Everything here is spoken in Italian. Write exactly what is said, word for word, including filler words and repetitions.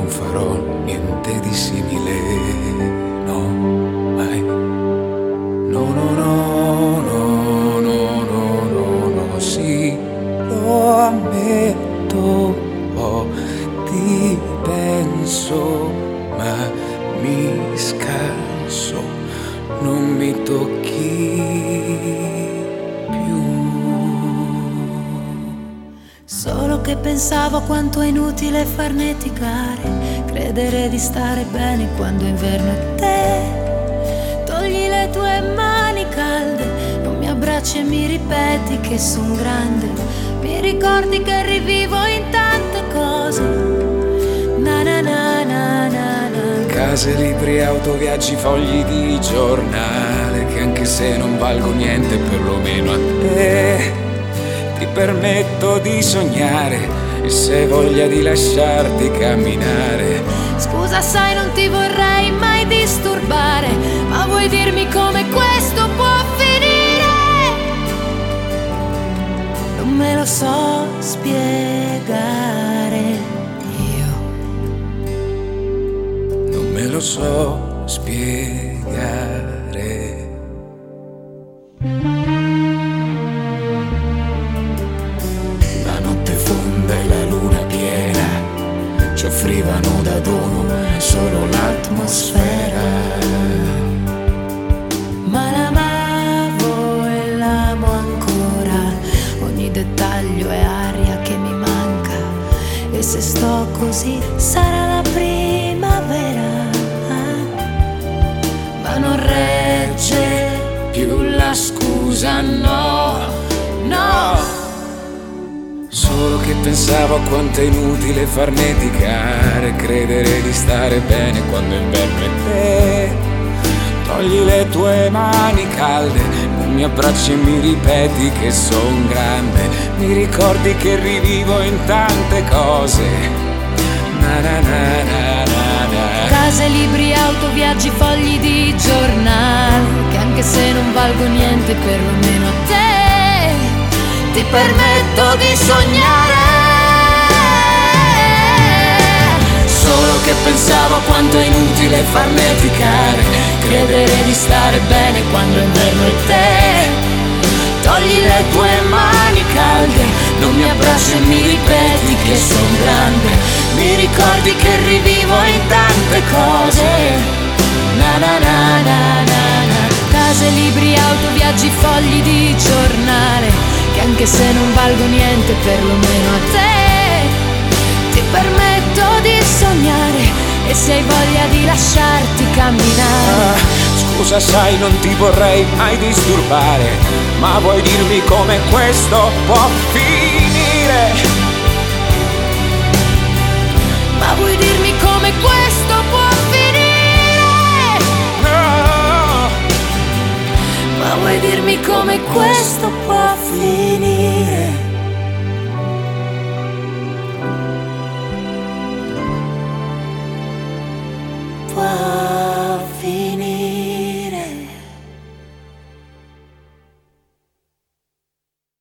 non farò niente di simile, no, mai. No, no, no, no, no, no, no, no, sì, lo ammetto, oh, ti penso, ma mi scanso, non mi tocchi più. Solo che pensavo quanto è inutile farneticare, credere di stare bene quando è inverno e te togli le tue mani calde, non mi abbracci e mi ripeti che son grande, mi ricordi che rivivo in tante cose, na na na na na na. Case, libri, auto, viaggi, fogli di giornale, che anche se non valgo niente perlomeno a te ti permetto di sognare, e se hai voglia di lasciarti camminare. Scusa sai non ti vorrei mai disturbare, ma vuoi dirmi come questo può finire? Non me lo so spiegare, io non me lo so spiegare. La notte fonda e la luna piena ci offrivano da dono solo l'atmosfera. ma l'amavo e l'amo ancora, ogni dettaglio è aria che mi manca, e se sto così sarà la primavera, ma non regge Più la scusa, no, no. Solo che pensavo a quanto è inutile farneticare, credere di stare bene quando è inverno e te togli le tue mani calde, non mi abbracci e mi ripeti che son grande, mi ricordi che rivivo in tante cose, na na na na na na. case, libri, auto, viaggi, fogli di giornale, che anche se non valgo niente perlomeno a te ti permetto di sognare. Solo che pensavo quanto è inutile farneticare, credere di stare bene quando è inverno e te togli le tue mani calde, non mi abbracci e mi ripeti che son grande, mi ricordi che rivivo in tante cose, na na na na na na. Case, libri, auto, viaggi, fogli di giornale, che anche se non valgo niente perlomeno a te ti permetto di sognare, e se hai voglia di lasciarti camminare. Ah, scusa sai non ti vorrei mai disturbare, ma vuoi dirmi come questo può finire? Ma vuoi dirmi come questo può finire? No. Ma vuoi dirmi come questo può finire?